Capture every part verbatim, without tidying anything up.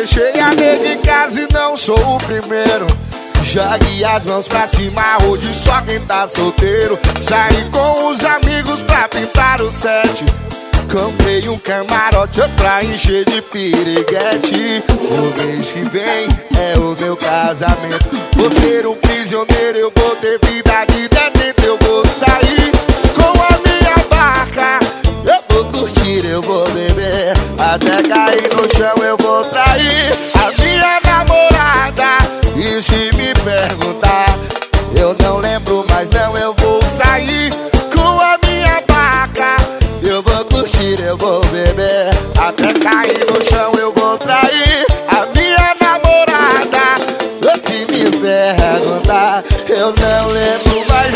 Deixei a nega em casa e não sou o primeiro. Jogue as mãos pra cima, hoje só quem tá solteiro. Saí com os amigos pra pintar o set. Comprei um camarote pra encher de piriguete. O mês que vem é o meu casamento. Vou ser um prisioneiro, eu vou ter vida de detento. Eu vou sair com a minha barca, eu vou curtir, eu vou beber, até cair no chão eu vou trair a minha namorada. E se me perguntar, eu não lembro, mas não, eu vou sair com a minha barca. Eu vou curtir, eu vou beber, até cair no chão eu vou trair a minha namorada. E se me perguntar, eu não lembro, mas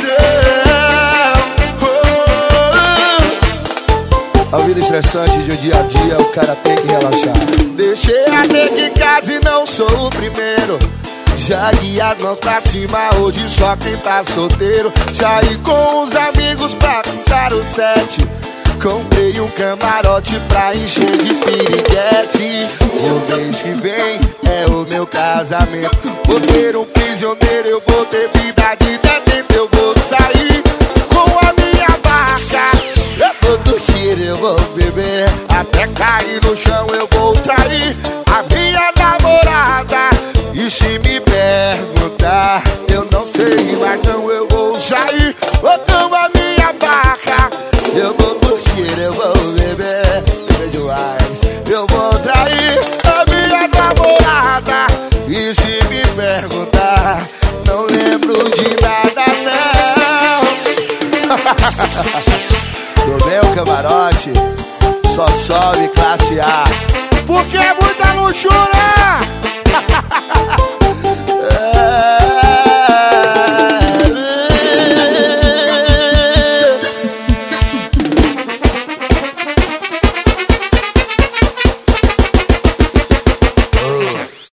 eu... A vida estressante de um dia a dia, o cara tem que relaxar. Deixei a nega em casa e não sou o primeiro. Jogue as mãos pra cima, hoje só quem tá solteiro. Saí com os amigos pra pintar o set. Comprei um camarote pra encher de piriguete. O mês que vem é o meu casamento. Vou ser um prisioneiro, eu vou ter vida de detento. Eu vou sair com a minha barca, eu vou curtir, eu vou beber, até cair no chão eu vou trair a minha namorada. E se me perguntar, eu não sei, mas não, eu vou sair com a minha barca. Eu vou curtir, eu vou beber, beber demais, eu vou trair a minha namorada. E se me perguntar, não lembro de nada não. Do meu camarote só sobe classe A, porque é muita luxúria.